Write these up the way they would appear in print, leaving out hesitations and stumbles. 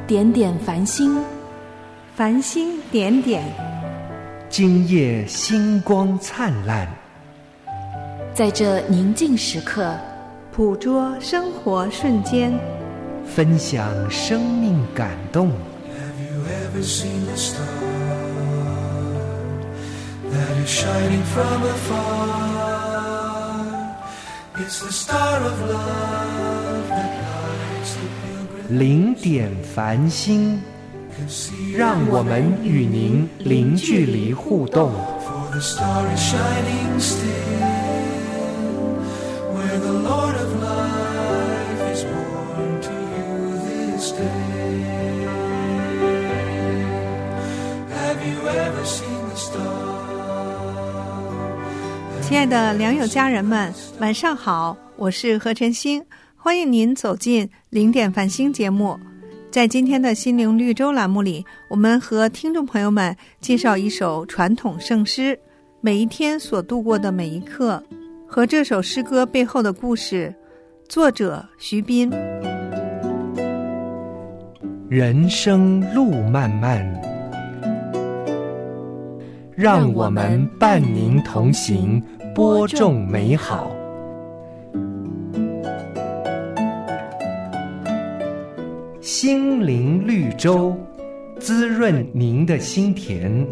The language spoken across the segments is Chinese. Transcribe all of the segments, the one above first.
点点繁星， 繁星点点， 今夜星光灿烂。 在这宁静时刻， 捕捉生活瞬間， 分享生命感動。 Have you ever seen a star that is shining from afar? It's the star of love that lights the pilgrim. 零点繁星，让我们与您零距离互动。 For the star is shining still.Where the Lord of life is born to you this day. Have you ever seen the star? 亲爱的良友家人们，晚上好，我是何晨星，欢迎您走进零点繁星节目。在今天的心灵绿洲栏目里，我们和听众朋友们介绍一首传统圣诗，每一天所度过的每一刻和这首诗歌背后的故事，作者徐斌。 人生路漫漫，让我们伴您同行，播种美好。心灵绿洲，滋润您的心田。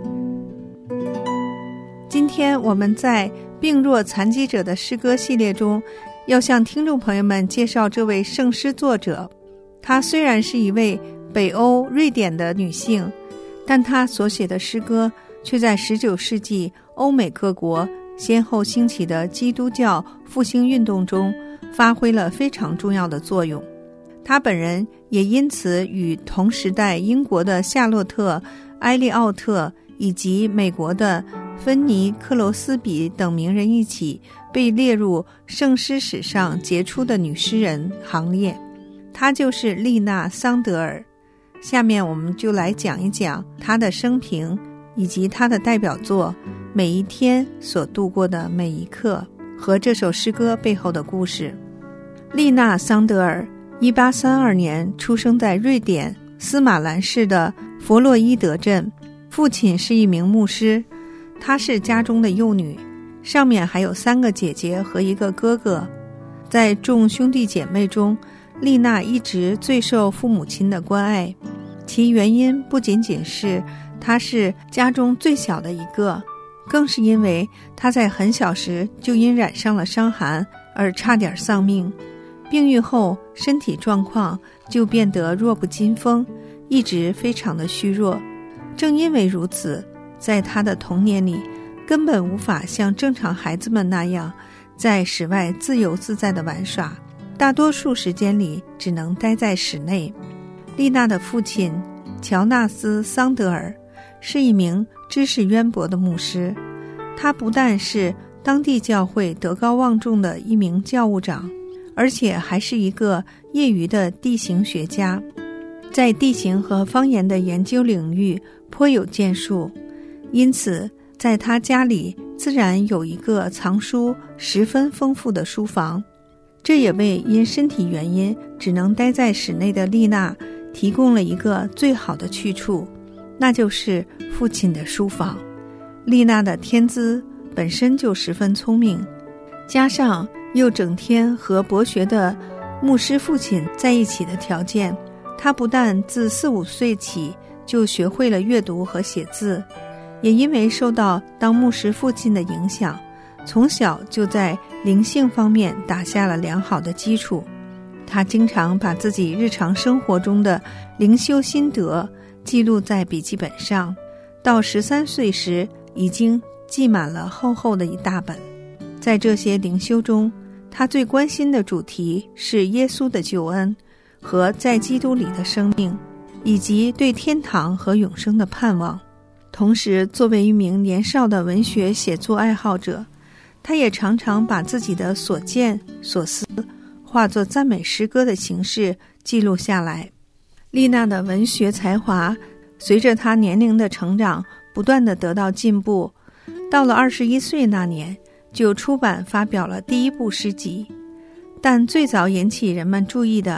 今天我们在病弱残疾者的诗歌系列中，要向听众朋友们介绍这位圣诗作者。她虽然是一位北欧瑞典的女性，但她所写的诗歌却在19世纪欧美各国先后兴起的基督教复兴运动中发挥了非常重要的作用。她本人也因此与同时代英国的夏洛特、埃利奥特以及美国的芬尼·克罗斯比等名人一起被列入圣诗史上杰出的女诗人行列。她就是丽娜·桑德尔。下面我们就来讲一讲她的生平，以及她的代表作《每一天所度过的每一刻》和这首诗歌背后的故事。丽娜·桑德尔1832年出生在瑞典斯马兰市的弗洛伊德镇，父亲是一名牧师，她是家中的幼女，上面还有3个姐姐和1个哥哥。在众兄弟姐妹中，丽娜一直最受父母亲的关爱，其原因不仅仅是她是家中最小的一个，更是因为她在很小时就因染上了伤寒而差点丧命。病愈后，身体状况就变得弱不禁风，一直非常的虚弱。正因为如此，在他的童年里，根本无法像正常孩子们那样在室外自由自在的玩耍，大多数时间里只能待在室内。丽娜的父亲乔纳斯·桑德尔是一名知识渊博的牧师，他不但是当地教会德高望重的一名教务长，而且还是一个业余的地形学家，在地形和方言的研究领域颇有建树，因此在他家里自然有一个藏书十分丰富的书房。这也为因身体原因只能待在室内的丽娜提供了一个最好的去处，那就是父亲的书房。丽娜的天资本身就十分聪明，加上又整天和博学的牧师父亲在一起的条件，他不但自4、5岁起就学会了阅读和写字，也因为受到当牧师父亲的影响，从小就在灵性方面打下了良好的基础。他经常把自己日常生活中的灵修心得记录在笔记本上，到13岁时已经记满了厚厚的一大本。在这些灵修中，他最关心的主题是耶稣的救恩和在基督里的生命，以及对天堂和永生的盼望。同时，作为一名年少的文学写作爱好者，他也常常把自己的所见所思化作赞美诗歌的形式记录下来。丽娜的文学才华随着她年龄的成长不断地得到进步，到了21岁那年就出版发表了第1部诗集。但最早引起人们注意的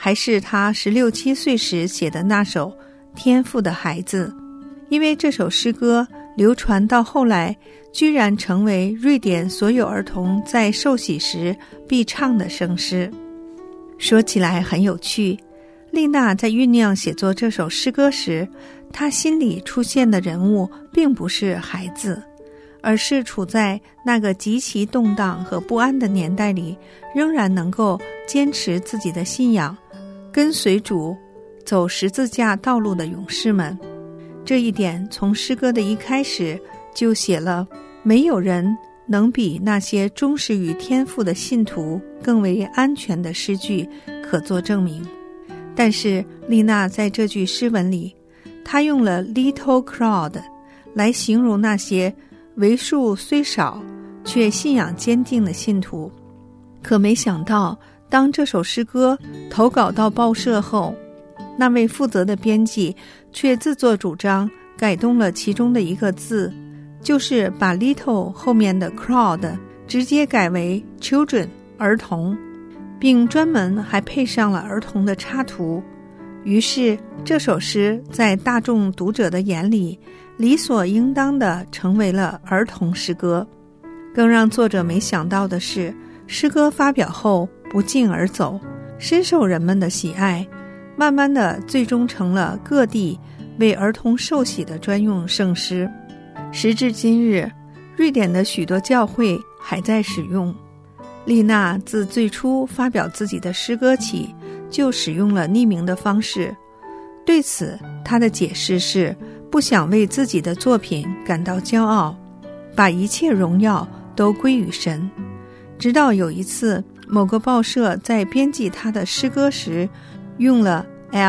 还是他16、17岁时写的那首《天赋的孩子》，因为这首诗歌流传到后来，居然成为瑞典所有儿童在受洗时必唱的圣诗。说起来很有趣，丽娜在酝酿写作这首诗歌时，她心里出现的人物并不是孩子，而是处在那个极其动荡和不安的年代里，仍然能够坚持自己的信仰，跟随主走十字架道路的勇士们。这一点从诗歌的一开始就写了，没有人能比那些忠实于天父的信徒更为安全的诗句可作证明。但是丽娜在这句诗文里，她用了 little crowd 来形容那些为数虽少却信仰坚定的信徒。可没想到，当这首诗歌投稿到报社后，那位负责的编辑却自作主张改动了其中的一个字，就是把 little 后面的 crowd 直接改为 children 儿童，并专门还配上了儿童的插图。于是这首诗在大众读者的眼里理所应当地成为了儿童诗歌。更让作者没想到的是，诗歌发表后不胫而走，深受人们的喜爱，慢慢的最终成了各地为儿童受洗的专用圣诗。时至今日，瑞典的许多教会还在使用。丽娜自最初发表自己的诗歌起，就使用了匿名的方式。对此，她的解释是不想为自己的作品感到骄傲，把一切荣耀都归于神。直到有一次，某个报社在编辑她的诗歌时，用了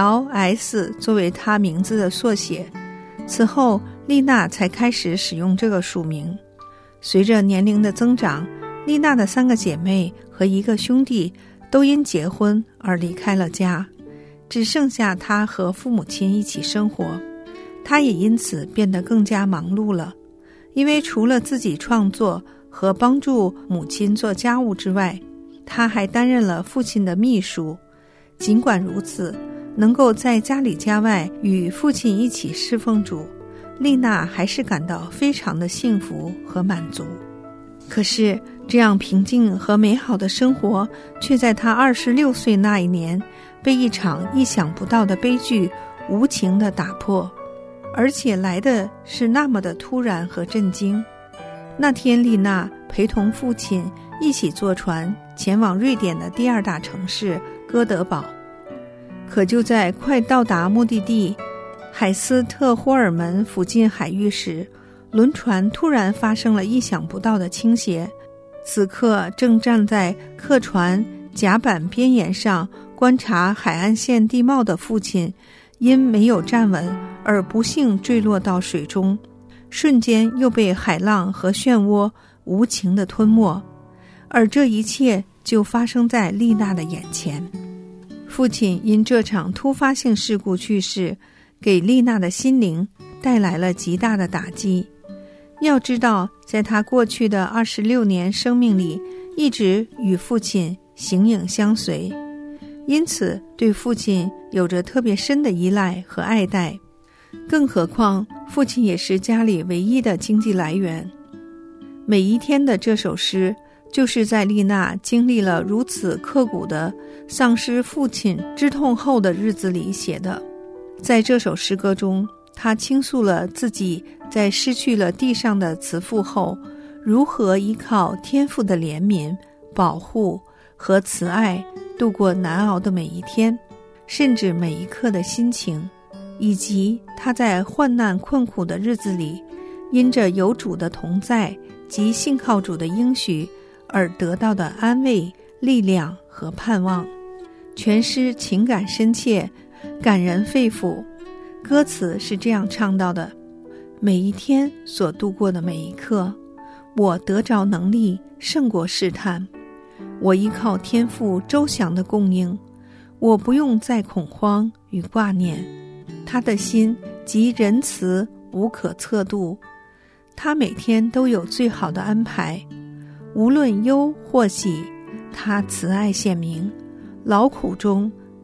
LS 作为她名字的缩写，此后丽娜才开始使用这个署名。随着年龄的增长，丽娜的3个姐妹和1个兄弟都因结婚而离开了家，只剩下她和父母亲一起生活。她也因此变得更加忙碌了，因为除了自己创作和帮助母亲做家务之外，她还担任了父亲的秘书。尽管如此，能够在家里家外与父亲一起侍奉主，丽娜还是感到非常的幸福和满足。可是这样平静和美好的生活，却在她26岁那一年被一场意想不到的悲剧无情地打破，而且来的是那么的突然和震惊。那天丽娜陪同父亲一起坐船前往瑞典的第2大城市哥德堡，可就在快到达目的地海斯特霍尔门附近海域时，轮船突然发生了意想不到的倾斜。此刻正站在客船甲板边沿上观察海岸线地貌的父亲，因没有站稳而不幸坠落到水中，瞬间又被海浪和漩涡无情地吞没。而这一切就发生在丽娜的眼前。父亲因这场突发性事故去世，给丽娜的心灵带来了极大的打击。要知道，在她过去的26年生命里，一直与父亲形影相随，因此对父亲有着特别深的依赖和爱戴。更何况，父亲也是家里唯一的经济来源。每一天的这首诗，就是在丽娜经历了如此刻骨的丧失父亲之痛后的日子里写的。在这首诗歌中，她倾诉了自己在失去了地上的慈父后，如何依靠天父的怜悯、保护和慈爱度过难熬的每一天，甚至每一刻的心情，以及她在患难困苦的日子里，因着有主的同在及信靠主的应许而得到的安慰、力量和盼望。全诗情感深切，感人肺腑。歌词是这样唱到的：每一天所度过的每一刻，我得着能力胜过试探，我依靠天父周详的供应，我不用再恐慌与挂念。他的心极仁慈无可测度，他每天都有最好的安排，无论忧或喜，他慈爱显明，劳苦中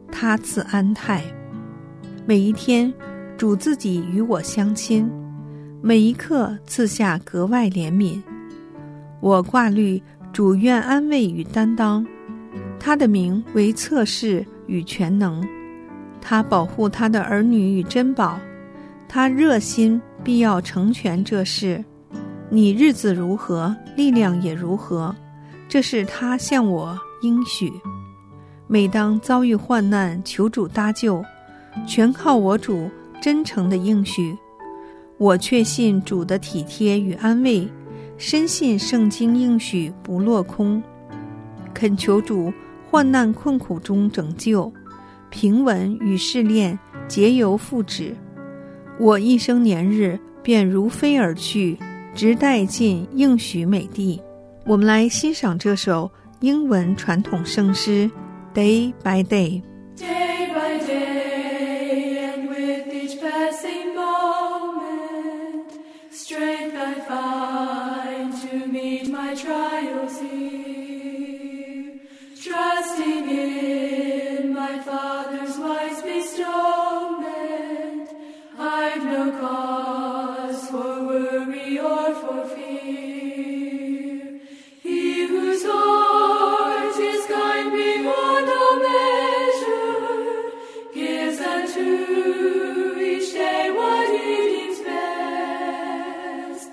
他赐安泰。每一天主自己与我相亲，每一刻赐下格外怜悯。我挂虑主愿安慰与担当，他的名为测试与全能，他保护他的儿女与珍宝，他热心必要成全这事。你日子如何，力量也如何，这是他向我应许。每当遭遇患难，求主搭救，全靠我主真诚的应许。我确信主的体贴与安慰，深信圣经应许不落空。恳求主患难困苦中拯救，平稳与试炼皆由父旨。我一生年日便如飞而去，直待进应许美地。我们来欣赏这首英文传统圣诗 Day by Day。Day by day, and with each passing moment, strength I find to meet my trials here. Trusting in my Father's wise bestowment, I've no cause for worry or for fear. He whose heart is kind beyond all measure gives unto each day what he deems best.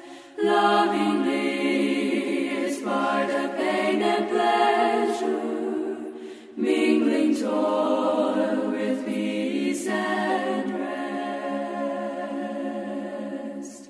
Lovingly is part of pain and pleasure, mingling toil with peace and rest.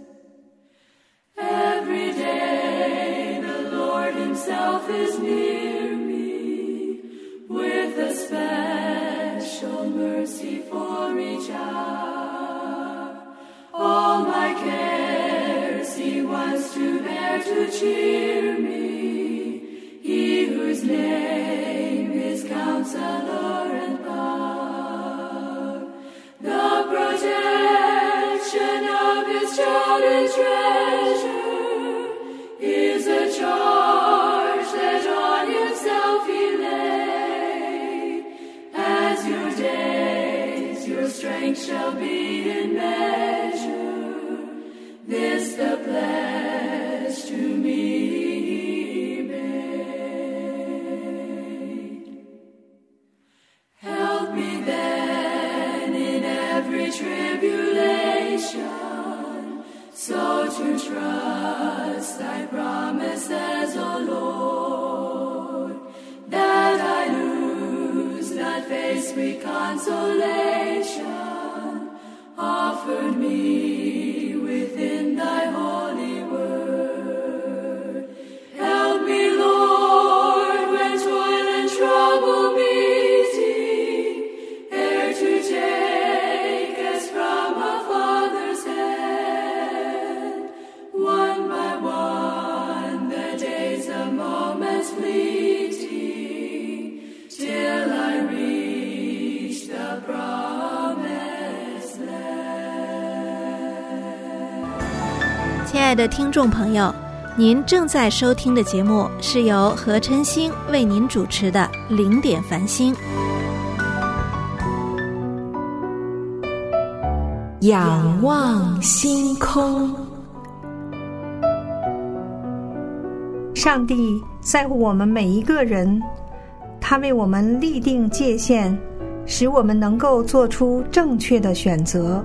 Every day the Lord himself is near me, with a special mercy for each hour. All my cares he wants to bear to cheer me, he whose name is Counselor and Power. The protection of his child and treasure is a charge that on himself he laid. As your days, your strength shall be in measure, this the pledge to me he made. Help me then in every tribulation, so to trust thy promises, O Lord, that I lose not face sweet consolation offered me within thy holy word. Help me, Lord, when toil and trouble meeting, ere to take as from a father's hand, one by one the days of moments fleeting, till I reach the promised land. 亲爱的听众朋友，您正在收听的节目是由何琛星为您主持的零点繁星。 仰望星空。 上帝在乎我们每一个人，他为我们立定界限，使我们能够做出正确的选择。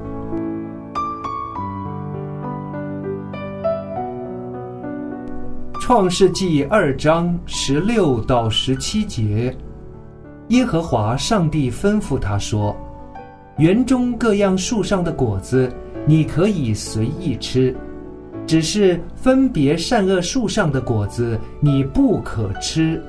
创世纪2章16到17节，耶和华上帝吩咐他说：园中各样树上的果子你可以随意吃，只是分别善恶树上的果子你不可吃。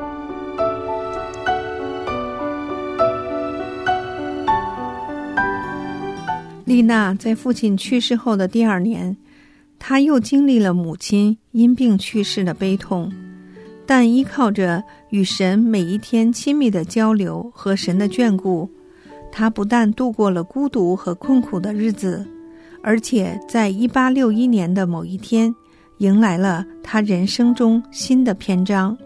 丽娜在父亲去世后的第2年，她又经历了母亲因病去世的悲痛，但依靠着与神每一天亲密的交流和神的眷顾，她不但度过了孤独和困苦的日子，而且在1861年的某一天，迎来了她人生中新的篇章。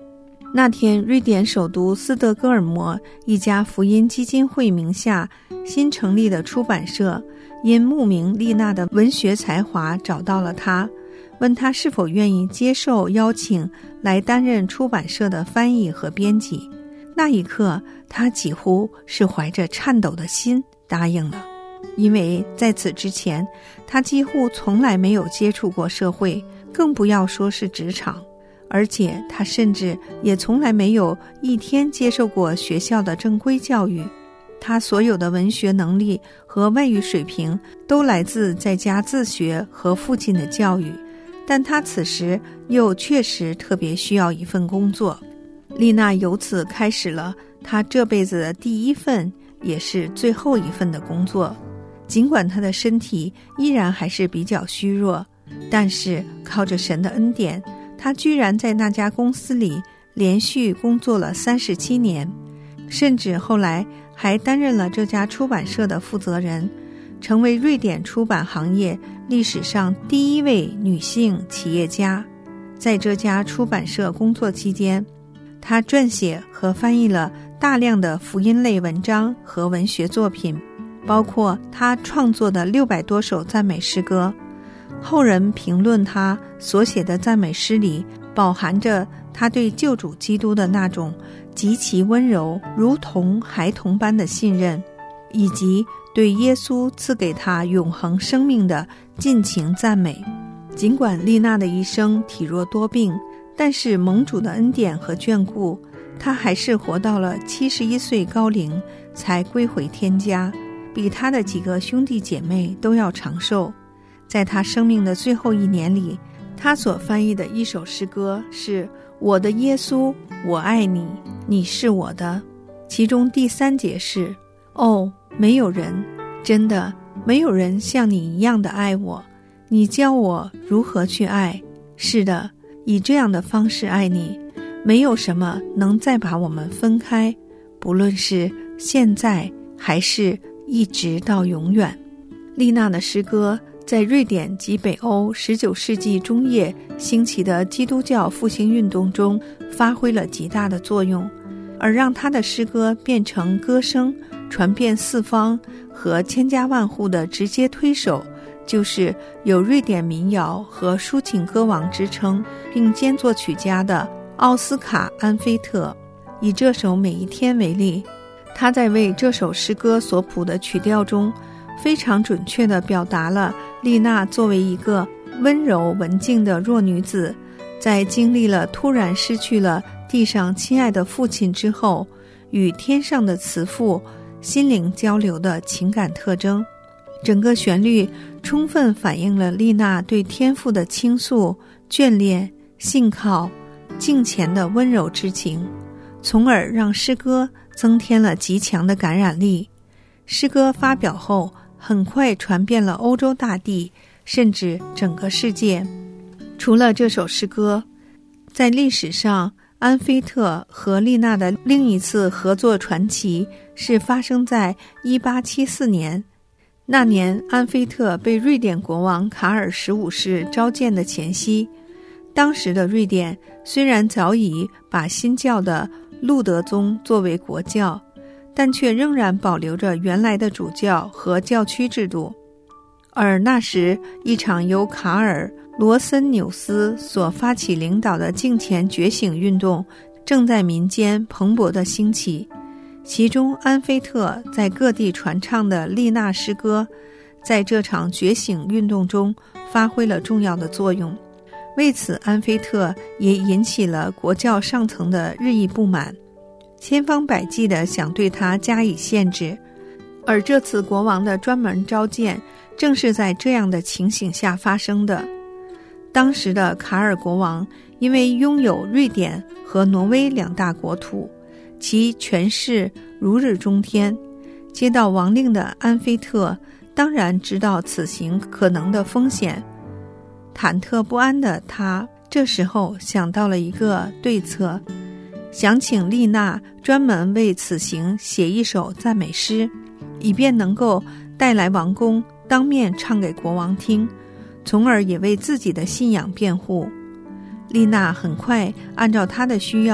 那天，瑞典首都斯德哥尔摩一家福音基金会名下新成立的出版社，因慕名丽娜的文学才华找到了她，问她是否愿意接受邀请来担任出版社的翻译和编辑。那一刻，她几乎是怀着颤抖的心答应了，因为在此之前，她几乎从来没有接触过社会，更不要说是职场。而且他甚至也从来没有一天接受过学校的正规教育，他所有的文学能力和外语水平都来自在家自学和父亲的教育，但他此时又确实特别需要一份工作。丽娜由此开始了她这辈子的第一份也是最后一份的工作。尽管她的身体依然还是比较虚弱，但是靠着神的恩典，他居然在那家公司里连续工作了37年，甚至后来还担任了这家出版社的负责人，成为瑞典出版行业历史上第一位女性企业家。在这家出版社工作期间，她撰写和翻译了大量的福音类文章和文学作品，包括她创作的600多首赞美诗歌。后人评论他所写的赞美诗里饱含着他对救主基督的那种极其温柔如同孩童般的信任，以及对耶稣赐给他永恒生命的尽情赞美。尽管丽娜的一生体弱多病，但是蒙主的恩典和眷顾，她还是活到了71岁高龄才归回天家，比她的几个兄弟姐妹都要长寿。在他生命的最后1年里，他所翻译的一首诗歌是我的耶稣，我爱你，你是我的。其中第3节是哦，没有人，真的没有人像你一样的爱我，你教我如何去爱。是的，以这样的方式爱你，没有什么能再把我们分开，不论是现在还是一直到永远。丽娜的诗歌在瑞典及北欧19世纪中叶兴起的基督教复兴运动中发挥了极大的作用，而让他的诗歌变成歌声传遍四方和千家万户的直接推手，就是有瑞典民谣和抒情歌王之称并兼作曲家的奥斯卡·安菲特。以这首《每一天》为例，他在为这首诗歌所谱的曲调中非常准确地表达了丽娜作为一个温柔文静的弱女子，在经历了突然失去了地上亲爱的父亲之后，与天上的慈父心灵交流的情感特征。整个旋律充分反映了丽娜对天父的倾诉、眷恋、信靠、敬虔的温柔之情，从而让诗歌增添了极强的感染力。诗歌发表后很快传遍了欧洲大地，甚至整个世界。除了这首诗歌，在历史上安菲特和丽娜的另一次合作传奇是发生在1874年。那年安菲特被瑞典国王卡尔15世召见的前夕，当时的瑞典虽然早已把新教的路德宗作为国教，但却仍然保留着原来的主教和教区制度。而那时一场由卡尔·罗森纽斯所发起领导的敬虔觉醒运动正在民间蓬勃地兴起，其中安菲特在各地传唱的丽娜诗歌在这场觉醒运动中发挥了重要的作用。为此，安菲特也引起了国教上层的日益不满，千方百计地想对他加以限制。而这次国王的专门召见正是在这样的情形下发生的。当时的卡尔国王因为拥有瑞典和挪威2大国土，其权势如日中天，接到王令的安菲特当然知道此行可能的风险。忐忑不安的他这时候想到了一个对策，想请丽娜专门为此行写一首赞美诗，以便能够带来王宫当面唱给国王听，从而也为自己的信仰辩护。丽娜很快按照她的需要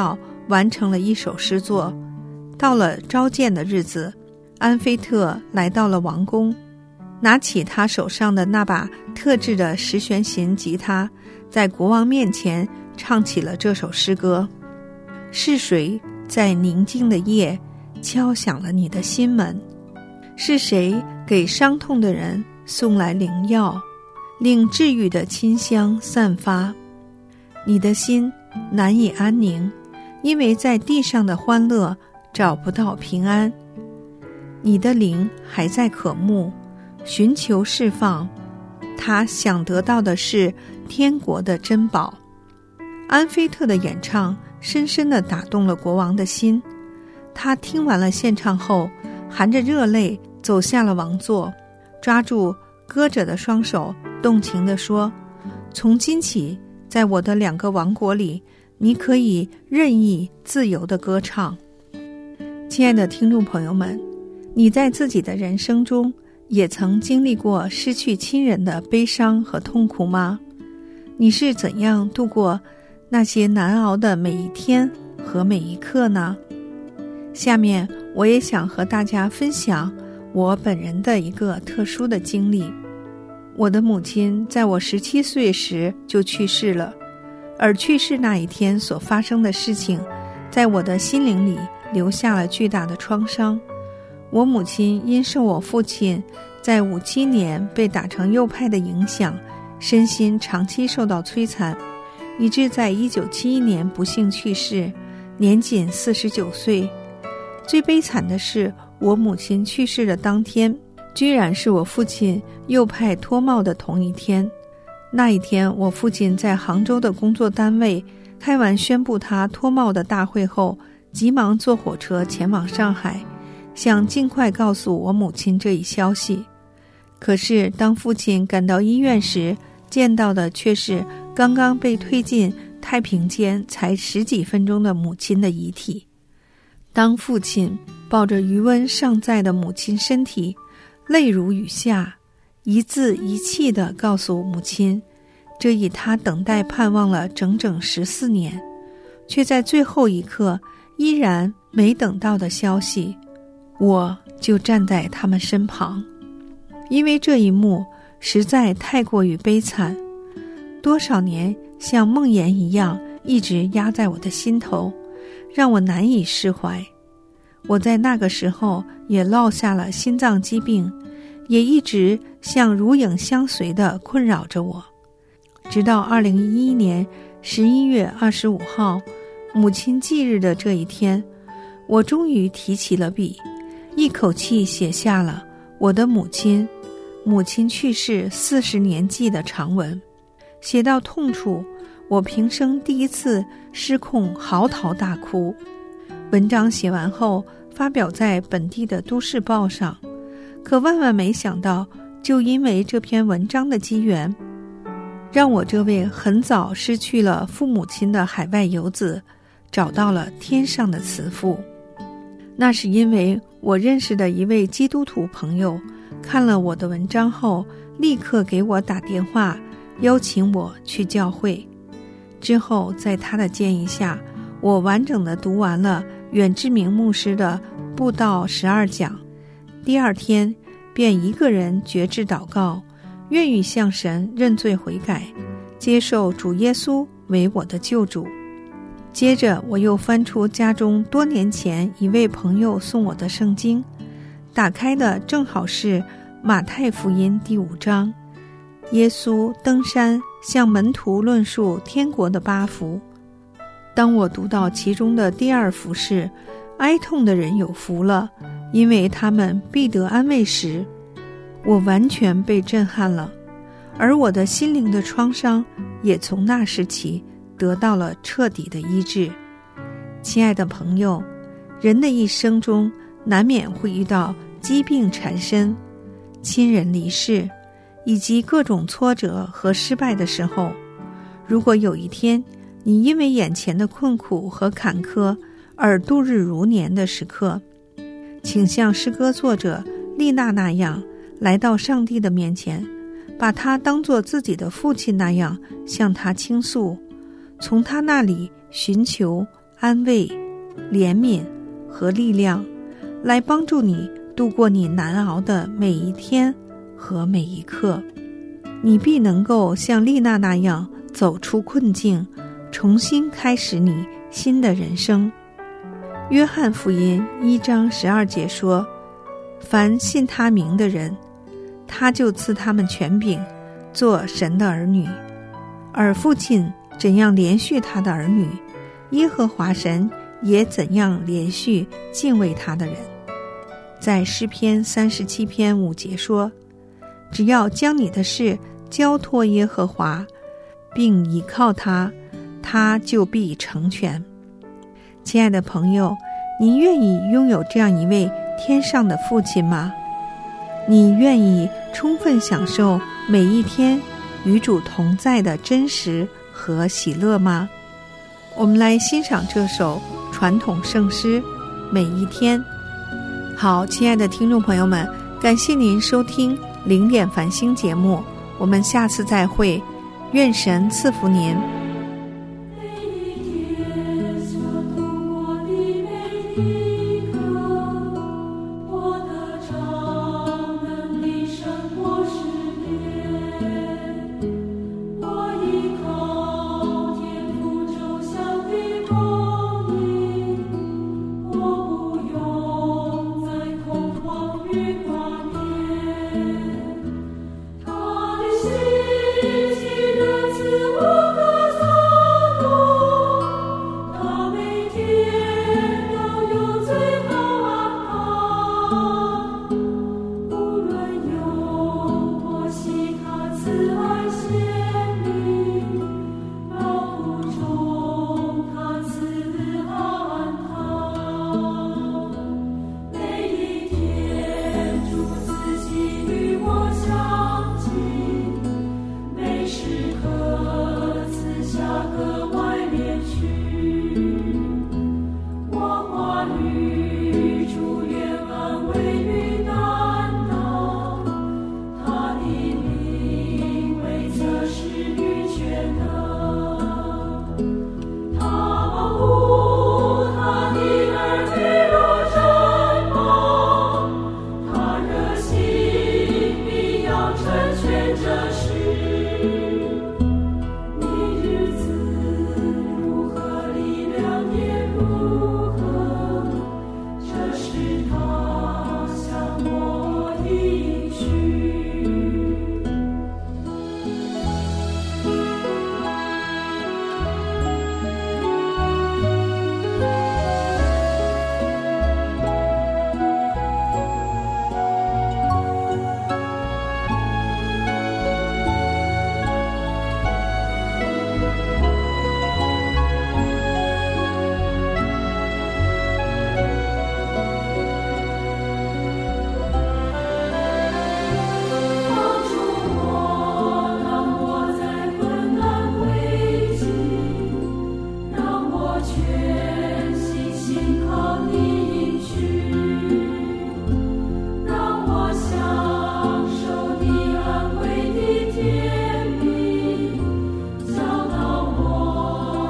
完成了一首诗作。到了召见的日子，安菲特来到了王宫，拿起他手上的那把特制的10弦琴吉他，在国王面前唱起了这首诗歌。是谁在宁静的夜敲响了你的心门？是谁给伤痛的人送来灵药，令治愈的清香散发？你的心难以安宁，因为在地上的欢乐找不到平安。你的灵还在渴慕，寻求释放，他想得到的是天国的珍宝。安菲特的演唱深深地打动了国王的心，他听完了献唱后，含着热泪走下了王座，抓住歌者的双手，动情地说：从今起，在我的2个王国里，你可以任意自由地歌唱。亲爱的听众朋友们，你在自己的人生中也曾经历过失去亲人的悲伤和痛苦吗？你是怎样度过那些难熬的每一天和每一刻呢？下面我也想和大家分享我本人的一个特殊的经历。我的母亲在我17岁时就去世了，而去世那一天所发生的事情，在我的心灵里留下了巨大的创伤。我母亲因受我父亲在57年被打成右派的影响，身心长期受到摧残，以致在1971年不幸去世，年仅49岁。最悲惨的是，我母亲去世的当天，居然是我父亲右派脱帽的同一天。那一天，我父亲在杭州的工作单位开完宣布他脱帽的大会后，急忙坐火车前往上海，想尽快告诉我母亲这一消息。可是当父亲赶到医院时，见到的却是刚刚被推进太平间才10几分钟的母亲的遗体。当父亲抱着余温尚在的母亲身体，泪如雨下，一字一气地告诉母亲，这已他等待盼望了整整14年，却在最后一刻依然没等到的消息，我就站在他们身旁。因为这一幕实在太过于悲惨，多少年像梦魇一样一直压在我的心头，让我难以释怀。我在那个时候也落下了心脏疾病，也一直像如影相随地困扰着我。直到2011年11月25号，母亲忌日的这一天，我终于提起了笔，一口气写下了我的母亲去世40年记的长文。写到痛处，我平生第一次失控嚎啕大哭。文章写完后发表在本地的都市报上，可万万没想到，就因为这篇文章的机缘，让我这位很早失去了父母亲的海外游子找到了天上的慈父。那是因为我认识的一位基督徒朋友看了我的文章后，立刻给我打电话邀请我去教会。之后在他的建议下，我完整地读完了远志明牧师的布道12讲，第2天便一个人决志祷告，愿意向神认罪悔改，接受主耶稣为我的救主。接着我又翻出家中多年前一位朋友送我的圣经，打开的正好是马太福音第5章，耶稣登山向门徒论述天国的8福。当我读到其中的第2福是哀痛的人有福了，因为他们必得安慰时，我完全被震撼了，而我的心灵的创伤也从那时起得到了彻底的医治。亲爱的朋友，人的一生中难免会遇到疾病缠身、亲人离世以及各种挫折和失败的时候，如果有一天你因为眼前的困苦和坎坷而度日如年的时刻，请像诗歌作者丽娜那样来到上帝的面前，把他当作自己的父亲那样向他倾诉，从他那里寻求安慰、怜悯和力量，来帮助你度过你难熬的每一天和每一刻。你必能够像丽娜那样走出困境，重新开始你新的人生。约翰福音1章12节说，凡信他名的人，他就赐他们权柄，做神的儿女。而父亲怎样连续他的儿女，耶和华神也怎样连续敬畏他的人。在诗篇37篇5节说，只要将你的事交托耶和华，并倚靠他，他就必成全。亲爱的朋友，你愿意拥有这样一位天上的父亲吗？你愿意充分享受每一天与主同在的真实和喜乐吗？我们来欣赏这首传统圣诗《每一天》。好，亲爱的听众朋友们，感谢您收听零点繁星节目，我们下次再会，愿神赐福您。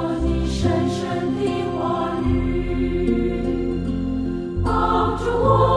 深深的话语，帮助我。